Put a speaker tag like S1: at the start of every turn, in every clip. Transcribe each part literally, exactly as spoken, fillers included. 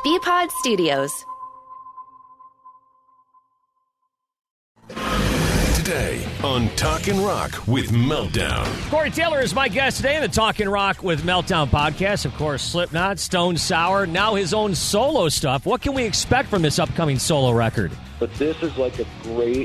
S1: B-Pod Studios.
S2: Today on Talkin' Rock with Meltdown.
S3: Corey Taylor is my guest today in the Talkin' Rock with Meltdown podcast. Of course, Slipknot, Stone Sour, now his own solo stuff. What can we expect from this upcoming solo record?
S4: But this is like a great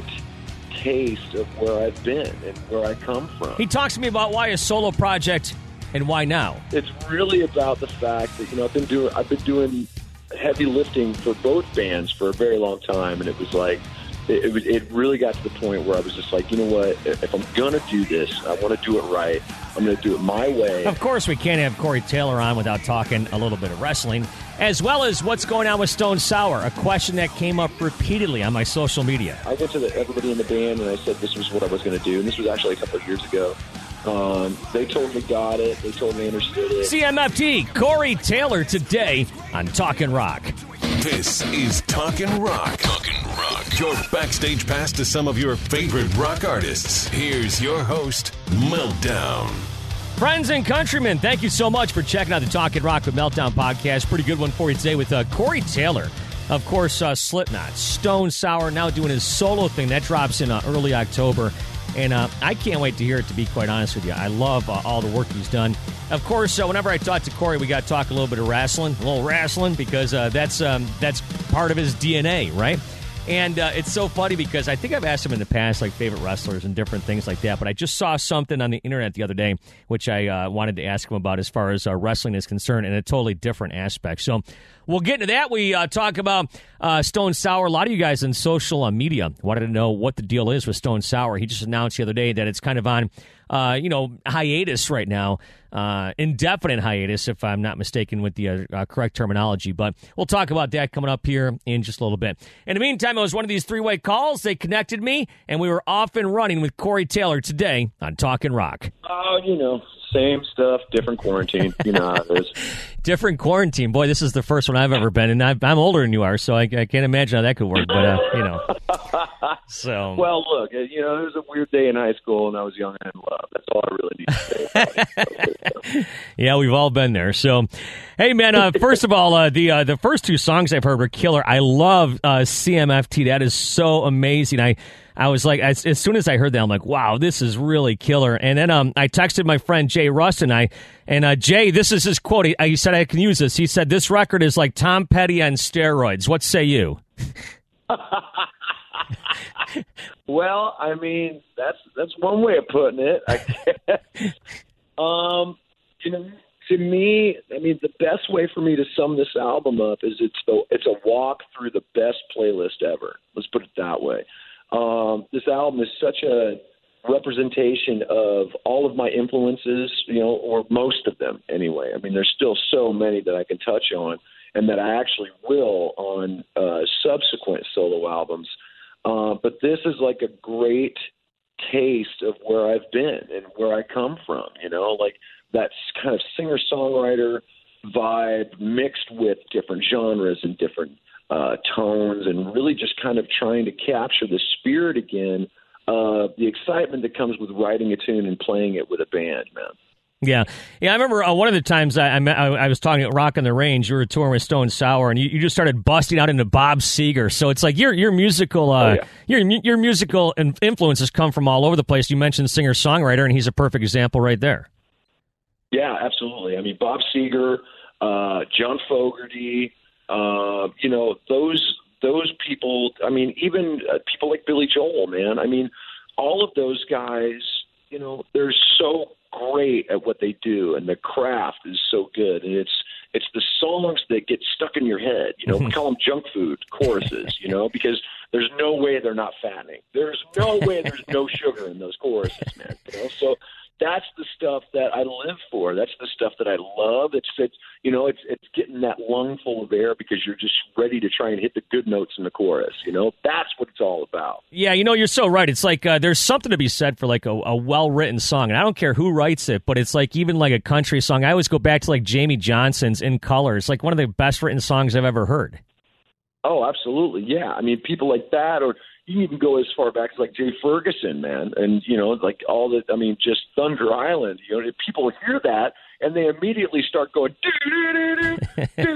S4: taste of where I've been and where I come from.
S3: He talks to me about why a solo project and why now.
S4: It's really about the fact that, you know, I've been doing I've been doing heavy lifting for both bands for a very long time, and it was like It, it, it really got to the point where I was just like, you know what, if I'm going to do this, I want to do it right. I'm going to do it my way.
S3: Of course, we can't have Corey Taylor on without talking a little bit of wrestling, as well as what's going on with Stone Sour, a question that came up repeatedly on my social media.
S4: I went to the, everybody in the band, and I said this was what I was going to do, and this was actually a couple of years ago. Um, they totally got it. They totally understood it.
S3: C M F T, Corey Taylor today on Talkin' Rock.
S2: This is Talkin' Rock. Talkin' Rock. Your backstage pass to some of your favorite rock artists. Here's your host, Meltdown.
S3: Friends and countrymen, thank you so much for checking out the Talkin' Rock with Meltdown podcast. Pretty good one for you today with uh, Corey Taylor. Of course, uh, Slipknot, Stone Sour, now doing his solo thing. That drops in uh, early October. And uh, I can't wait to hear it, to be quite honest with you. I love uh, all the work he's done. Of course, uh, whenever I talk to Corey, we got to talk a little bit of wrestling, a little wrestling, because uh, that's um, that's part of his D N A, right? And uh, it's so funny because I think I've asked him in the past, like, favorite wrestlers and different things like that, but I just saw something on the internet the other day, which I uh, wanted to ask him about as far as uh, wrestling is concerned, in a totally different aspect. So we'll get into that. We uh, talk about uh, Stone Sour. A lot of you guys in social uh, media wanted to know what the deal is with Stone Sour. He just announced the other day that it's kind of on, uh, you know, hiatus right now, uh, indefinite hiatus, if I'm not mistaken with the uh, uh, correct terminology. But we'll talk about that coming up here in just a little bit. In the meantime, it was one of these three-way calls. They connected me, and we were off and running with Corey Taylor today on Talkin' Rock.
S4: Oh, you know, same stuff, different quarantine. You know how it is.
S3: Different quarantine. Boy, this is the first one I've ever been in. I've, I'm older than you are, so I, I can't imagine how that could work. But, uh, you know. So.
S4: Well, look, you know, it was a weird day in high school, and I was young and in love. That's all I really need to say about it.
S3: Yeah, we've all been there. So, hey, man, uh, first of all, uh, the uh, the first two songs I've heard were killer. I love uh, C M F T. That is so amazing. I I was like, as, as soon as I heard that, I'm like, wow, this is really killer. And then um, I texted my friend Jay Rust, and I, and uh, Jay, this is his quote. He, he said I can use this. He said, this record is like Tom Petty on steroids. What say you?
S4: Well, I mean, that's that's one way of putting it, I guess. um, you know, to me, I mean, the best way for me to sum this album up is it's the, it's a walk through the best playlist ever. Let's put it that way. Um, this album is such a representation of all of my influences, you know, or most of them anyway. I mean, there's still so many that I can touch on and that I actually will on uh, subsequent solo albums. Uh, but this is like a great taste of where I've been and where I come from, you know, like that kind of singer-songwriter vibe mixed with different genres and different uh, tones, and really just kind of trying to capture the spirit again, uh, the excitement that comes with writing a tune and playing it with a band, man.
S3: Yeah, yeah. I remember uh, one of the times I, I, met, I I was talking at Rock on the Range. You were touring with Stone Sour, and you, you just started busting out into Bob Seger. So it's like your your musical uh, oh, yeah. your your musical influences come from all over the place. You mentioned singer songwriter, and he's a perfect example right there.
S4: Yeah, absolutely. I mean, Bob Seger, uh, John Fogerty, uh, you know, those those people. I mean, even uh, people like Billy Joel, man. I mean, all of those guys. You know, they're so great at what they do, and the craft is so good. And it's it's the songs that get stuck in your head. You know, we call them junk food choruses. You know, because there's no way they're not fattening. There's no way there's no sugar in those choruses, man. You know, so that's the stuff that I live for. That's the stuff that I love. It's, it's you know, it's it's getting that lung full of air because you're just ready to try and hit the good notes in the chorus. You know, that's what it's all about.
S3: Yeah, you know, you're so right. It's like uh, there's something to be said for like a, a well-written song, and I don't care who writes it, but it's like even like a country song. I always go back to like Jamie Johnson's In Color. It's like one of the best written songs I've ever heard.
S4: Oh, absolutely. Yeah. I mean, people like that, or you can even go as far back as like Jay Ferguson, man. And, you know, like all the, I mean, just Thunder Island, you know, people hear that and they immediately start going, doo-doo-doo-doo, doo-doo-doo.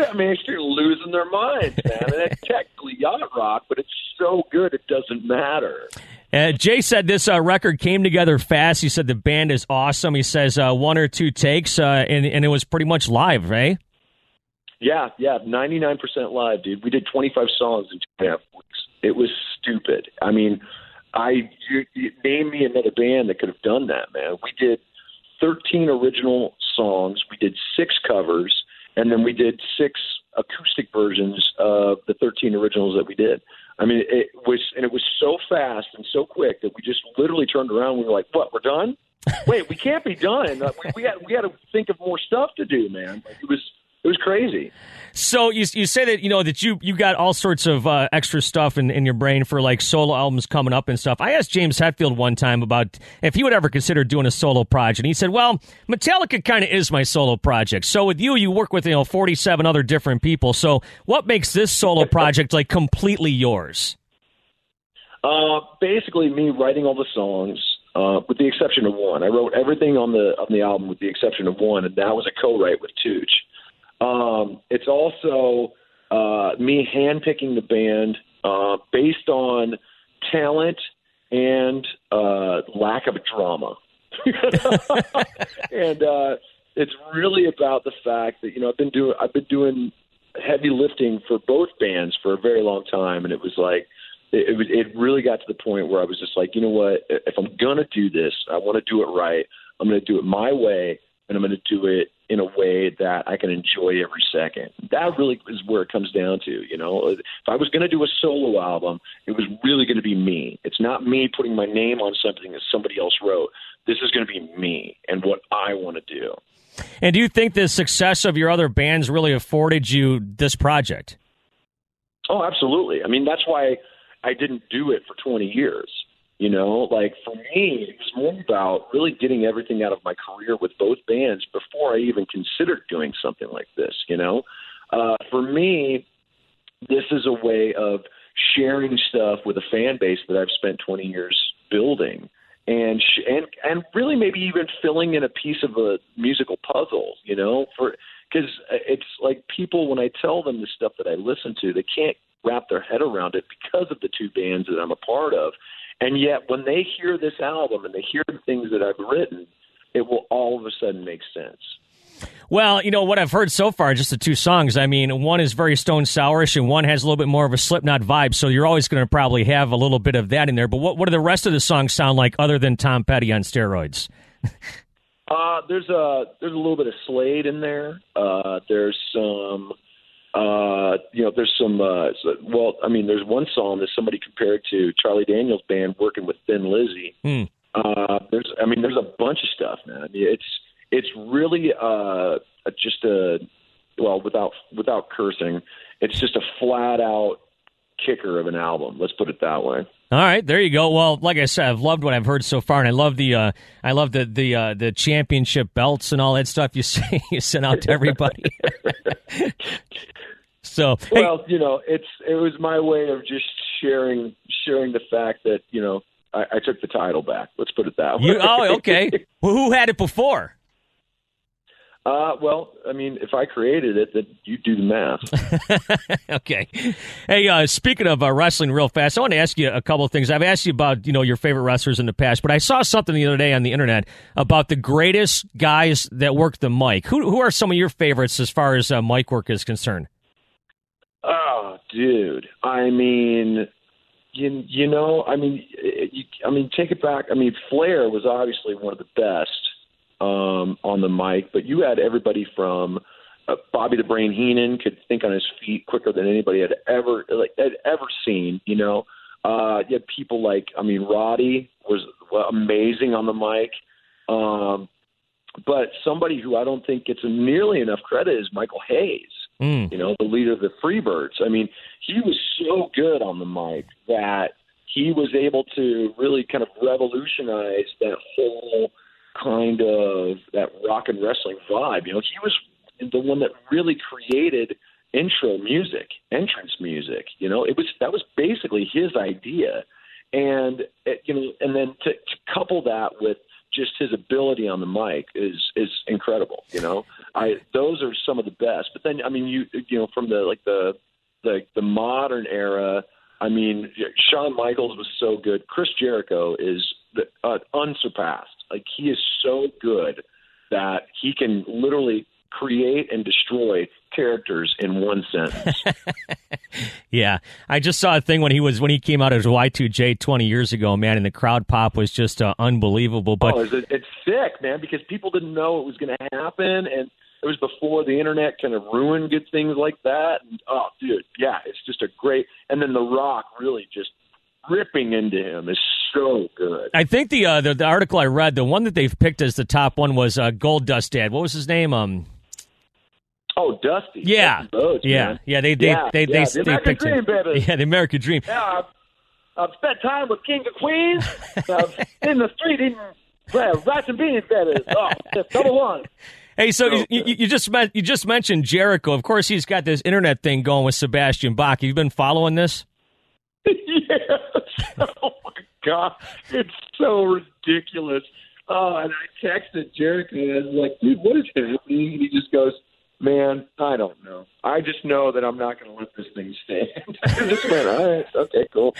S4: I mean, they're losing their minds, man. And it's technically yacht rock, but it's so good it doesn't matter.
S3: Uh, Jay said this uh, record came together fast. He said the band is awesome. He says uh, one or two takes, uh, and, and it was pretty much live, right?
S4: Yeah, yeah, ninety-nine percent live, dude. We did twenty-five songs in two and a half weeks. It was stupid. I mean, I you, you name me another band that could have done that, man. We did thirteen original songs. We did six covers, and then we did six acoustic versions of the thirteen originals that we did. I mean, it was, and it was so fast and so quick that we just literally turned around and we were like, "What? We're done? Wait, we can't be done. We, we got we got to think of more stuff to do, man." Like, it was it was crazy.
S3: So you you say that you know that you you got all sorts of uh, extra stuff in, in your brain for like solo albums coming up and stuff. I asked James Hetfield one time about if he would ever consider doing a solo project. And he said, "Well, Metallica kind of is my solo project. So with you, you work with you know forty-seven other different people. So what makes this solo project like completely yours?"
S4: Uh, basically, me writing all the songs, uh, with the exception of one. I wrote everything on the on the album with the exception of one, and that was a co-write with Tooch. Um, it's also uh, me handpicking the band uh, based on talent and uh, lack of drama. and uh, it's really about the fact that, you know, I've been doing I've been doing heavy lifting for both bands for a very long time, and it was like it, it, it really got to the point where I was just like, you know what, if I'm gonna do this, I want to do it right. I'm gonna do it my way, and I'm gonna do it in a way that I can enjoy every second. That really is where it comes down to, you know. If I was going to do a solo album, it was really going to be me. It's not me putting my name on something that somebody else wrote. This is going to be me and what I want to do.
S3: And do you think the success of your other bands really afforded you this project?
S4: Oh, absolutely. I mean, that's why I didn't do it for twenty years. You know, like for me, it was more about really getting everything out of my career with both bands before I even considered doing something like this. You know, uh, for me, this is a way of sharing stuff with a fan base that I've spent twenty years building, and sh- and and really maybe even filling in a piece of a musical puzzle. You know, for because it's like people, when I tell them the stuff that I listen to, they can't wrap their head around it because of the two bands that I'm a part of. And yet, when they hear this album and they hear the things that I've written, it will all of a sudden make sense.
S3: Well, you know, what I've heard so far, just the two songs, I mean, one is very Stone Sourish and one has a little bit more of a Slipknot vibe, so you're always going to probably have a little bit of that in there. But what, what do the rest of the songs sound like other than Tom Petty on steroids?
S4: uh, there's, a, there's a little bit of Slade in there. Uh, there's some... Uh, you know, there's some, uh, well, I mean, there's one song that somebody compared to Charlie Daniels' band working with Thin Lizzy.
S3: Mm.
S4: Uh, there's, I mean, there's a bunch of stuff, man. I mean, it's, it's really, uh, just a, well, without, without cursing, it's just a flat out kicker of an album. Let's put it that way.
S3: All right, there you go. Well, like I said, I've loved what I've heard so far, and I love the uh, I love the the uh, the championship belts and all that stuff you say, you sent out to everybody. So,
S4: well,
S3: hey,
S4: you know, it's it was my way of just sharing sharing the fact that, you know, I, I took the title back. Let's put it that way.
S3: You, oh, okay. Well, who had it before?
S4: Uh, well, I mean, if I created it, then you do the math.
S3: Okay. Hey, uh, speaking of uh, wrestling real fast, I want to ask you a couple of things. I've asked you about, you know, your favorite wrestlers in the past, but I saw something the other day on the internet about the greatest guys that work the mic. Who who are some of your favorites as far as uh, mic work is concerned?
S4: Oh, dude. I mean, you, you know, I mean, you, I mean, take it back. I mean, Flair was obviously one of the best um, on the mic, but you had everybody from uh, Bobby the Brain Heenan could think on his feet quicker than anybody had ever like had ever seen. You know, uh, you had people like, I mean, Roddy was amazing on the mic, um, but somebody who I don't think gets nearly enough credit is Michael Hayes. Mm. You know, the leader of the Freebirds. I mean, he was so good on the mic that he was able to really kind of revolutionize that whole kind of that rock and wrestling vibe. You know, he was the one that really created intro music, entrance music. You know, it was that was basically his idea, and it, you know, and then to, to couple that with just his ability on the mic is is incredible. You know. I those are some of the best. But then, I mean, you you know, from the like the the the modern era, I mean, Shawn Michaels was so good. Chris Jericho is the, uh, unsurpassed. Like, he is so good that he can literally create and destroy characters in one sentence.
S3: Yeah, I just saw a thing when he was when he came out as Y two J twenty years ago, man, and the crowd pop was just uh, unbelievable. But
S4: oh, it's, it's sick, man, because people didn't know it was going to happen, and it was before the internet kind of ruined good things like that. And, oh, dude, yeah, it's just a great. And then The Rock really just ripping into him is so good.
S3: I think the uh, the, the article I read, the one that they've picked as the top one was uh, Gold Dust Dad. What was his name? Um.
S4: Oh, Dusty.
S3: Yeah,
S4: Dusty Rhodes,
S3: yeah,
S4: man.
S3: yeah. They they
S4: yeah,
S3: they
S4: yeah.
S3: they,
S4: the
S3: they
S4: American
S3: picked
S4: Dream,
S3: him.
S4: baby.
S3: Yeah, the American Dream.
S4: Yeah, I've, I've spent time with King of Queens. I've in the street eating uh, rice and beans, baby. Oh, that's number one.
S3: Hey, so
S4: So
S3: you, you, you just met, you just mentioned Jericho. Of course, he's got this internet thing going with Sebastian Bach. Have you been following this?
S4: Yes. Oh my God, it's so ridiculous. Oh, and I texted Jericho and I was like, dude, what is happening? And he just goes, man, I don't know. I just know that I'm not going to let this thing stand. I just went, all right, okay, cool.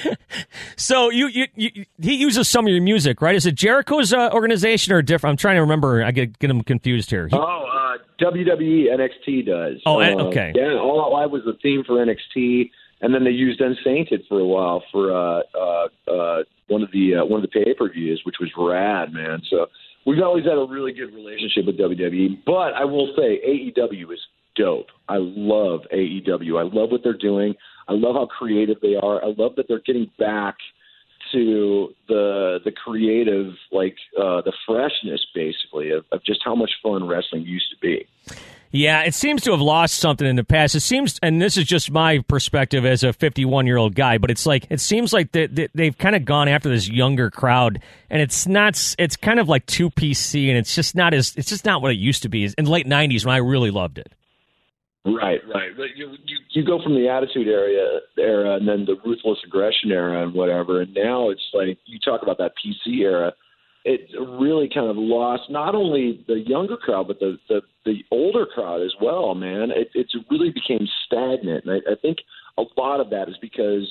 S3: So you, you, you he uses some of your music, right? Is it Jericho's uh, organization or different? I'm trying to remember. I get get him confused here. He,
S4: oh, uh, W W E N X T does.
S3: Oh,
S4: uh,
S3: okay.
S4: Yeah, All Out Live was the theme for N X T, and then they used Unsainted for a while for uh, uh, uh, one of the uh, one of the pay per views, which was rad, man. So we've always had a really good relationship with W W E. But I will say, A E W is dope. I love A E W. I love what they're doing. I love how creative they are. I love that they're getting back to the the creative, like uh, the freshness, basically, of, of just how much fun wrestling used to be.
S3: Yeah, it seems to have lost something in the past. It seems, and this is just my perspective as a fifty-one-year-old guy, but it's like it seems like they, they, they've kind of gone after this younger crowd, and it's not. It's kind of like too P C, and it's just not as. It's just not what it used to be in the late nineties when I really loved it.
S4: Right, right. But you, you you go from the Attitude Era era, and then the Ruthless Aggression era, and whatever, and now it's like you talk about that P C era. It really kind of lost not only the younger crowd, but the the, the older crowd as well, man. It it's really became stagnant. And I, I think a lot of that is because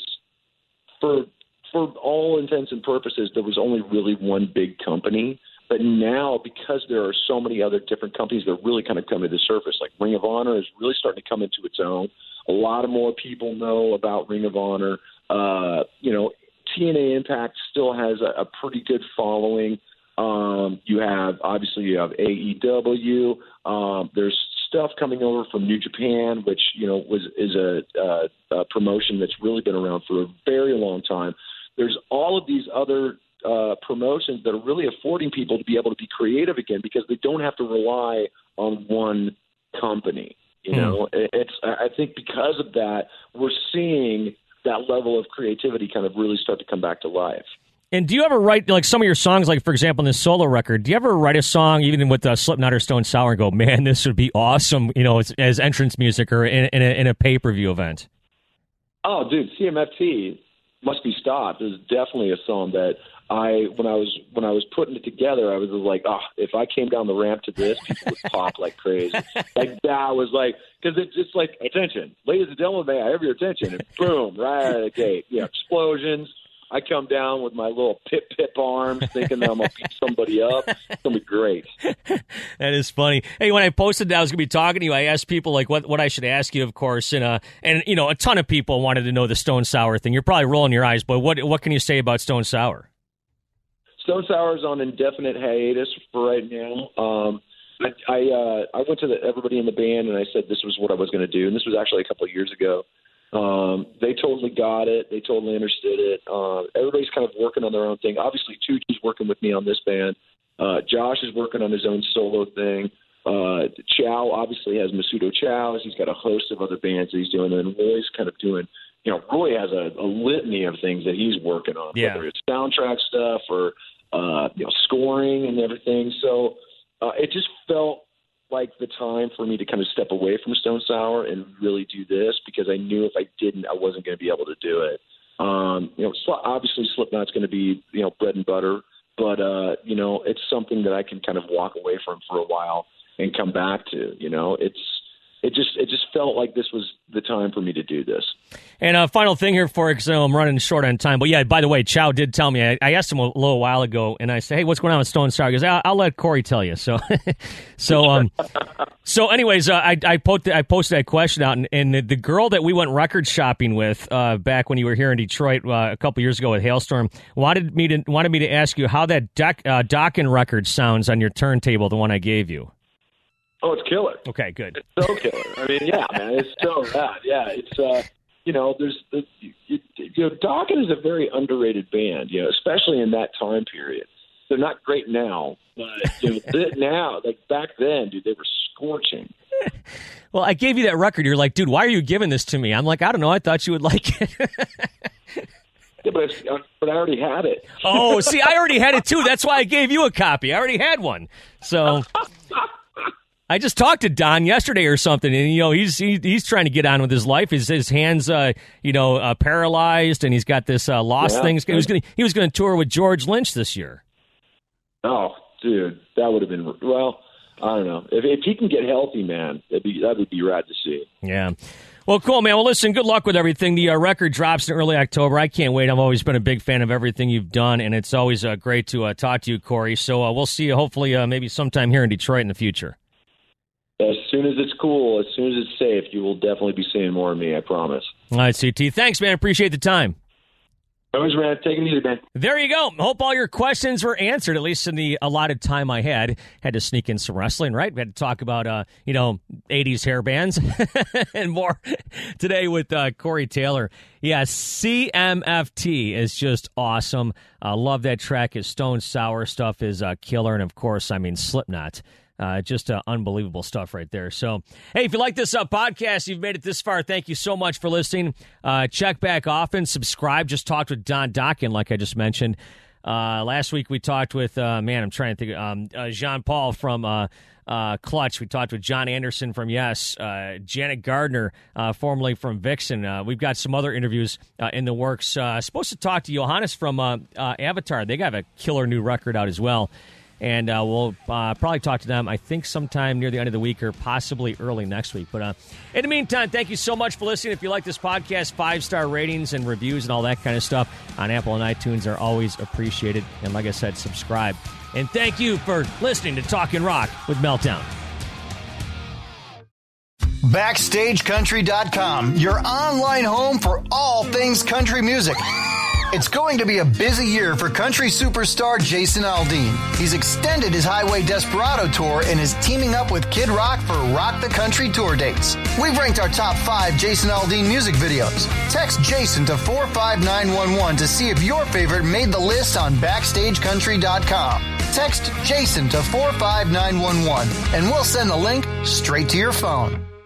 S4: for for all intents and purposes, there was only really one big company. But now, because there are so many other different companies that really kind of come to the surface, like Ring of Honor is really starting to come into its own. A lot of more people know about Ring of Honor. Uh, you know, T N A Impact still has a, a pretty good following. Um, you have, obviously, you have A E W. Um, there's stuff coming over from New Japan, which, you know, was is a, a, a promotion that's really been around for a very long time. There's all of these other uh, promotions that are really affording people to be able to be creative again because they don't have to rely on one company. You know, mm. it's I think because of that, we're seeing that level of creativity kind of really start to come back to life.
S3: And do you ever write, like, some of your songs, like, for example, in this solo record, do you ever write a song, even with uh, Slipknot or Stone Sour, and go, man, this would be awesome, you know, as, as entrance music or in, in a, in a pay-per-view event?
S4: Oh, dude, C M F T, Must Be Stopped, is definitely a song that I, when I was when I was putting it together, I was like, oh, if I came down the ramp to this, people would pop like crazy. Like, that was like, because it's just like, attention, ladies and gentlemen, may I have your attention? And boom, right out of the gate. Yeah, explosions. I come down with my little pip-pip arms thinking that I'm going to beat somebody up. It's going to be great.
S3: That is funny. Hey, when I posted that I was going to be talking to you, I asked people, like, what, what I should ask you, of course. And, uh, and, you know, a ton of people wanted to know the Stone Sour thing. You're probably rolling your eyes, but what what can you say about Stone Sour?
S4: Stone Sour is on indefinite hiatus for right now. Um, I I, uh, I went to the, everybody in the band, and I said this was what I was going to do. And this was actually a couple of years ago. Um, they totally got it. They totally understood it. Uh, everybody's kind of working on their own thing. Obviously, Tucci's working with me on this band. Uh, Josh is working on his own solo thing. Uh, Chow obviously has Masudo Chow. He's got a host of other bands that he's doing. And Roy's kind of doing, you know, Roy has a, a litany of things that he's working on,
S3: yeah.
S4: whether it's soundtrack stuff or, uh, you know, scoring and everything. So uh, it just felt like the time for me to kind of step away from Stone Sour and really do this, because I knew if I didn't, I wasn't going to be able to do it. Um, you know, obviously Slipknot's going to be, you know, bread and butter, but, uh, you know, it's something that I can kind of walk away from for a while and come back to. You know, it's it just it just felt like this was the time for me to do this.
S3: And a uh, final thing here for you, because I'm running short on time. But yeah, by the way, Chow did tell me. I, I asked him a little while ago, and I said, "Hey, what's going on with Stone Sour?" He goes, "I'll, I'll let Corey tell you." So, so, um, so, anyways, uh, I I posted I posted that question out, and, and the girl that we went record shopping with uh, back when you were here in Detroit uh, a couple years ago at Hailstorm wanted me to wanted me to ask you how that Doc, uh, Dokken record sounds on your turntable, the one I gave you.
S4: Oh, it's killer.
S3: Okay, good.
S4: It's so killer. I mean, yeah, man, it's so rad. Yeah, it's uh, you know, there's the you, you know, Dokken is a very underrated band. You know, especially in that time period. They're not great now, but you know, th- now, like back then, dude, they were scorching.
S3: Well, I gave you that record. You're like, dude, why are you giving this to me? I'm like, I don't know. I thought you would like it.
S4: Yeah, but, but I already had it.
S3: Oh, see, I already had it too. That's why I gave you a copy. I already had one. So I just talked to Don yesterday or something, and you know he's he, he's trying to get on with his life. His his hands, uh, you know, uh, paralyzed, and he's got this uh, lost
S4: yeah.
S3: thing. He was going he was going to tour with George Lynch this year.
S4: Oh, dude, that would have been well. I don't know if if he can get healthy, man. That'd be that would be rad to see.
S3: Yeah. Well, cool, man. Well, listen, good luck with everything. The uh, record drops in early October. I can't wait. I've always been a big fan of everything you've done, and it's always uh, great to uh, talk to you, Corey. So uh, we'll see you hopefully uh, maybe sometime here in Detroit in the future.
S4: As soon as it's cool, as soon as it's safe, you will definitely be seeing more of me, I promise.
S3: All right, C T. Thanks, man. Appreciate the time.
S4: Always, man. Take it easy, man.
S3: There you go. Hope all your questions were answered, at least in the allotted time I had. Had to sneak in some wrestling, right? We had to talk about, uh, you know, eighties hair bands and more today with uh, Corey Taylor. Yeah, C M F T is just awesome. I uh, love that track. His Stone Sour stuff is uh, killer. And, of course, I mean, Slipknot. Uh, just uh, unbelievable stuff right there. So, hey, if you like this uh, podcast, you've made it this far, thank you so much for listening. Uh, check back often, subscribe. Just talked with Don Dokken, like I just mentioned. Uh, last week we talked with, uh, man, I'm trying to think, um, uh, Jean-Paul from uh, uh, Clutch. We talked with John Anderson from Yes, uh, Janet Gardner, uh, formerly from Vixen. Uh, we've got some other interviews uh, in the works. Uh, supposed to talk to Johannes from uh, uh, Avatar. They got a killer new record out as well. And uh, we'll uh, probably talk to them, I think, sometime near the end of the week or possibly early next week. But uh, in the meantime, thank you so much for listening. If you like this podcast, five-star ratings and reviews and all that kind of stuff on Apple and iTunes are always appreciated. And like I said, subscribe. And thank you for listening to Talkin' Rock with Meltdown.
S1: Backstage Country dot com, your online home for all things country music. It's going to be a busy year for country superstar Jason Aldean. He's extended his Highway Desperado tour and is teaming up with Kid Rock for Rock the Country tour dates. We've ranked our top five Jason Aldean music videos. Text Jason to four five nine one one to see if your favorite made the list on Backstage Country dot com. Text Jason to four five nine one one and we'll send the link straight to your phone.